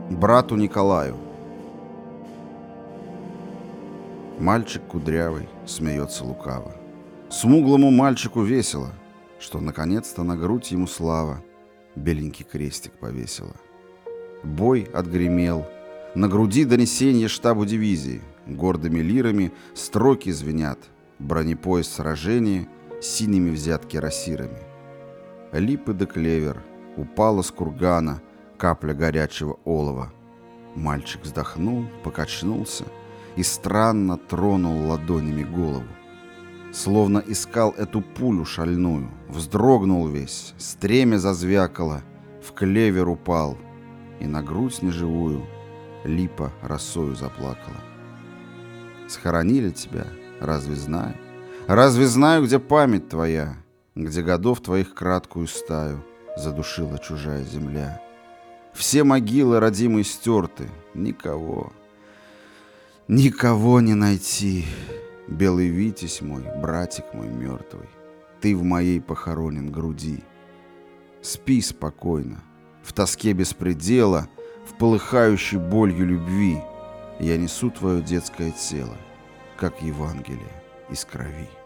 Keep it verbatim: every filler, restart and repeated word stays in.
Брату Николаю. Мальчик кудрявый смеется лукаво. Смуглому мальчику весело, что наконец-то на грудь ему слава беленький крестик повесила. Бой отгремел. На груди донесенье штабу дивизии. Гордыми лирами строки звенят. Бронепоезд сражения синими взят кирасирами. Липы да клевер, упала с кургана капля горячего олова. Мальчик вздохнул, покачнулся и странно тронул ладонями голову. Словно искал эту пулю шальную, вздрогнул весь, стремя зазвякало, в клевер упал, и на грудь неживую липа росою заплакала. Схоронили тебя, разве знаю? Разве знаю, где память твоя, где годов твоих краткую стаю задушила чужая земля? Все могилы родимые стерты, никого, никого не найти. Белый витязь мой, братик мой мертвый, ты в моей похоронен груди. Спи спокойно, в тоске беспредела, в полыхающей болью любви я несу твое детское тело, как Евангелие из крови.